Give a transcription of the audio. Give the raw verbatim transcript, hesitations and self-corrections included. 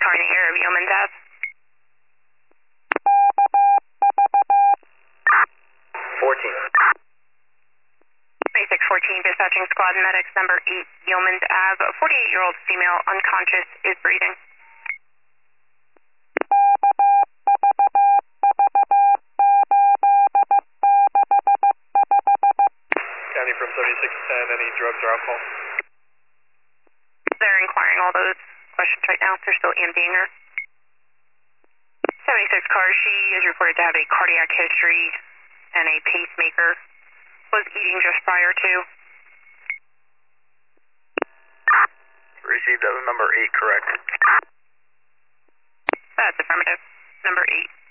car in the area of Yeoman's Ave. fourteen. twenty-six fourteen, dispatching squad medics number eight, Yeoman's Ave. A forty-eight-year-old female, unconscious, is breathing. County from seventy-six ten, any drugs or alcohol? They're inquiring all those questions right now. They're still EMDing her. seventy-six car, she is reported to have a cardiac history and a pacemaker. Was eating just prior to. Received as number eight, correct? That's affirmative. Number eight.